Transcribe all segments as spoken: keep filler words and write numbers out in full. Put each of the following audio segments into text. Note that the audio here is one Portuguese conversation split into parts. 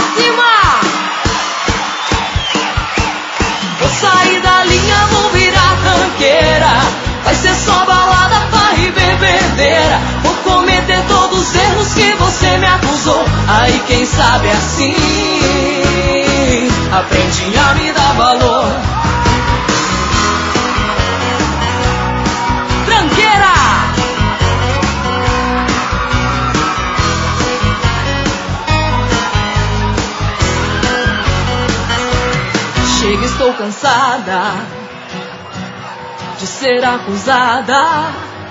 cima! Vou sair da linha, vou virar tranqueira. Vai ser só balada, farra e bebedeira. Vou cometer todos os erros que você me acusou. Aí quem sabe assim aprende a me dar valor. Tranqueira! Chega, estou cansada de ser acusada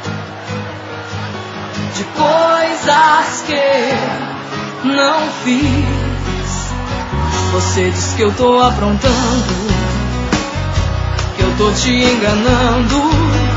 de coisas que não fiz. Você diz que eu tô aprontando, que eu tô te enganando,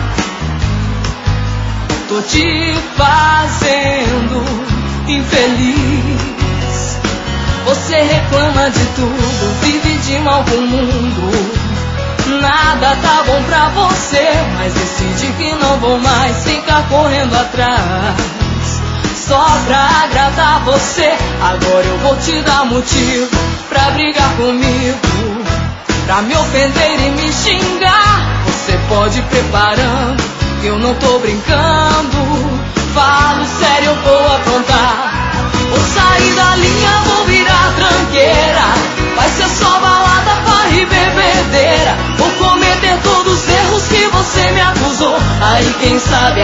tô te fazendo infeliz. Você reclama de tudo, vive de mal com o mundo. Nada tá bom pra você, mas decide que não vou mais ficar correndo atrás só pra agradar você. Agora eu vou te dar motivo pra brigar comigo, pra me ofender e me xingar. Você pode ir preparando, que eu não tô brincando. Falo sério, eu vou aprontar. Vou sair da linha, vou virar tranqueira. Vai ser só balada, farra e bebedeira. Vou cometer todos os erros que você me acusou. Aí quem sabe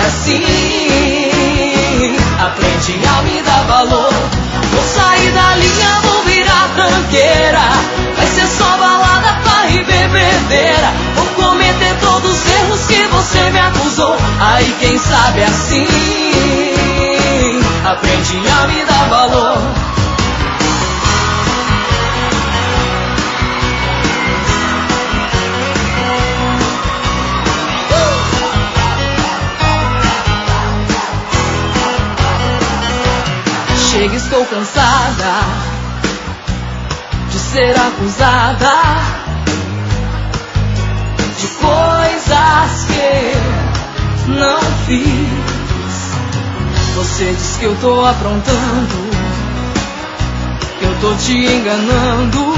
assim aprende a me dar valor. Vou sair da linha, vou virar tranqueira. Vai ser só balada, farra e bebedeira. Vou cometer todos os erros que você me acusou. Aí quem sabe assim aprende a me dar valor. Chega, estou cansada de ser acusada de coisas que não fiz. Você diz que eu tô aprontando, que eu tô te enganando,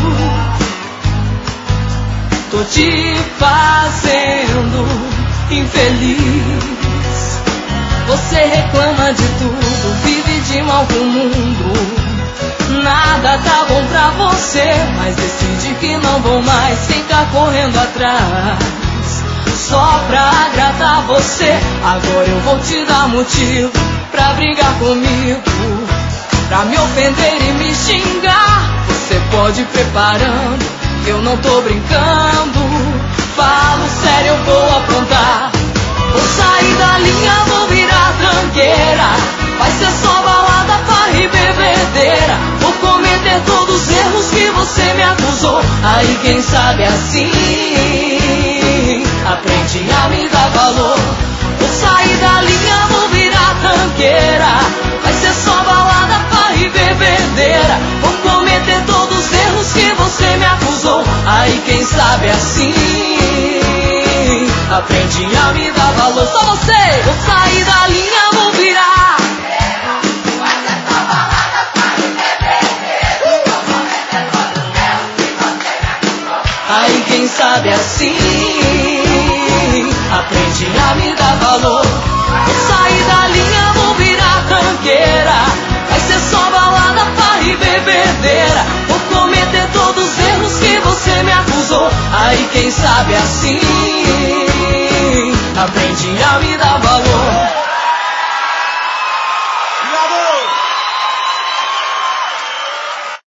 tô te fazendo infeliz. Você reclama de tudo, vive de mal com o mundo. Nada tá bom pra você, mas decide que não vou mais ficar correndo atrás só pra agradar você. Agora eu vou te dar motivo pra brigar comigo, pra me ofender e me xingar. Você pode ir preparando, que eu não tô brincando. Falo sério, eu vou aprontar. Vou sair da linha, vou virar tranqueira. Vai ser só balada, farra e bebedeira. Vou cometer todos os erros que você me acusou. Aí quem sabe assim aprende a me dar valor. Vou sair da linha, vou virar tranqueira. Vai ser só balada, farra e bebedeira. Vou cometer todos os erros que você me acusou. Aí quem sabe assim aprende a me dar valor. Só você! Vou sair da linha, vou virar. Vai ser só balada, farra e bebedeira. Vou cometer todos os erros que você me acusou. Aí quem sabe assim aprende a me dar valor. Vou sair da linha, vou virar tranqueira. Vai ser só balada, farra e bebedeira. Vou cometer todos os erros que você me acusou. Aí quem sabe assim aprende a me dar valor.